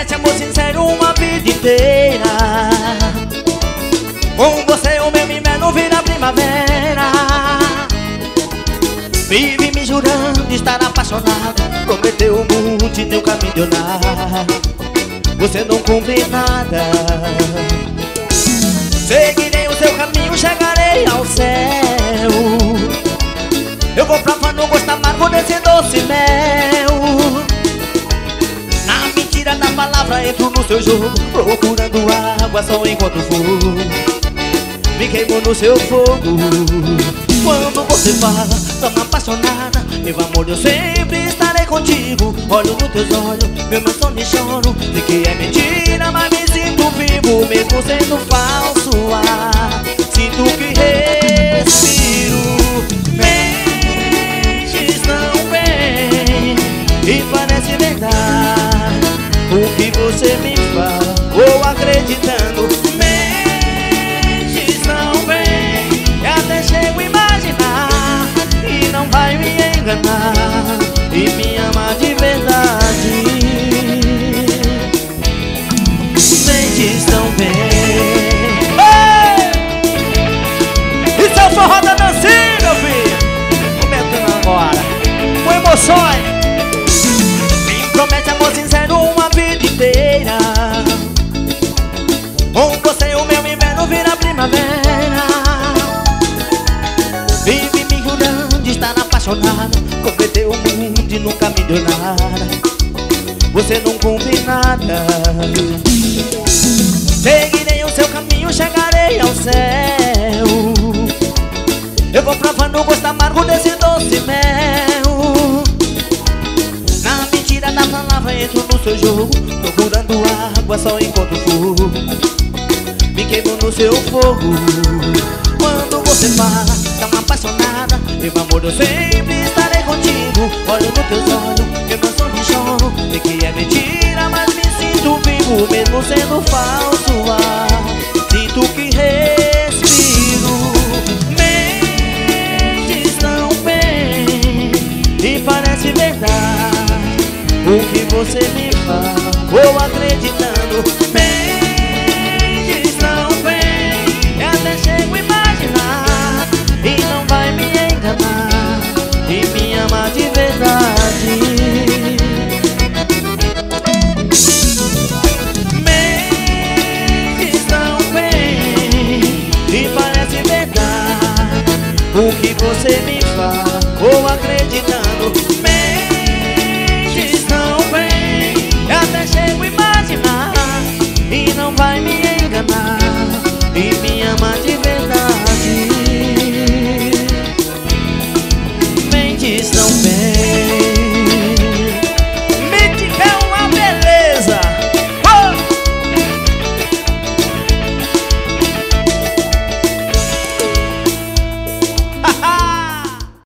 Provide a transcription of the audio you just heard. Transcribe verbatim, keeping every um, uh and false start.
promete amor sincero uma vida inteira. Com você o meu inverno vira primavera. Vive me jurando estar apaixonado, prometeu o mundo e teu caminho de olhar. Você não cumpre nada. Seguirei o seu caminho, chegarei ao céu. Eu vou provar no gosto amargo desse doce mel. Na mentira da palavra entro no seu jogo, procurando água só encontro fogo. Me queimo no seu fogo. Quando você fala, tão apaixonada, meu amor, eu sempre estarei contigo. Olho nos teus olhos, meu meu sono e choro. Sei que é mentira, mas me sinto vivo, mesmo sendo falso. Ah, sinto que respiro. Mentes não vem e parece verdade o que você me fala, vou acreditando. Mentes não vem e até chego a imaginar e não vai me enganar e me amar de verdade. Mentes não vem. Isso é o forró da dancinha, meu filho. Comentando agora com emoções. Me promete amor sincero uma vida inteira. Com você o meu inverno vira primavera. Vive me jurando de estar apaixonado, prometeu o mundo e nunca me deu nada. Você não cumpre nada. Seguirei o seu caminho, chegarei ao céu. Eu vou provando o gosto amargo desse doce mel. Na mentira da palavra entro no seu jogo, procurando água só encontro fogo. Me queimo no seu fogo. Quando você fala, tão apaixonada, meu amor, eu sempre estarei contigo. Olho nos teus olhos, meu meu sono e choro. Sei que é mentira, mas me sinto vivo, mesmo sendo falso. Ah, sinto que respiro. Mentes não vem e parece verdade o que você me fala, vou acreditando. Mentes não vem e até chego a imaginar e não vai me enganar e me amar de verdade. Mentes não vem e parece verdade o que você me fala, vou acreditando.